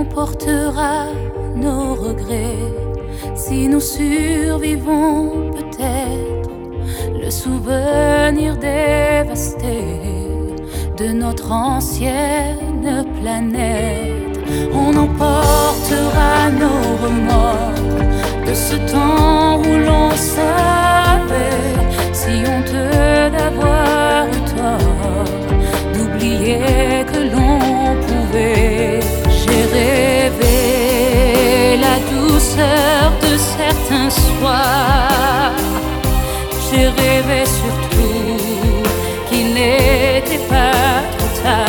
portera nos regrets si nous survivons peut-être le souvenir dévasté de notre ancienne planète. On emportera nos remords de ce temps où l'on savait, si honteux d'avoir eu tort, d'oublier que l'on pouvait. J'ai rêvé la douceur de certains soirs. J'ai rêvé surtout qu'il n'était pas trop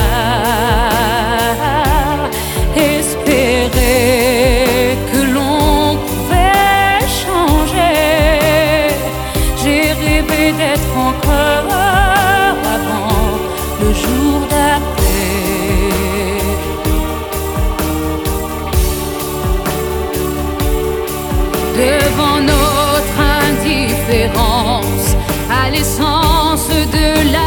tard. Espérer que l'on pouvait changer. J'ai rêvé d'être encore avant le jour d'après. Devant notre indifférence à l'essence de la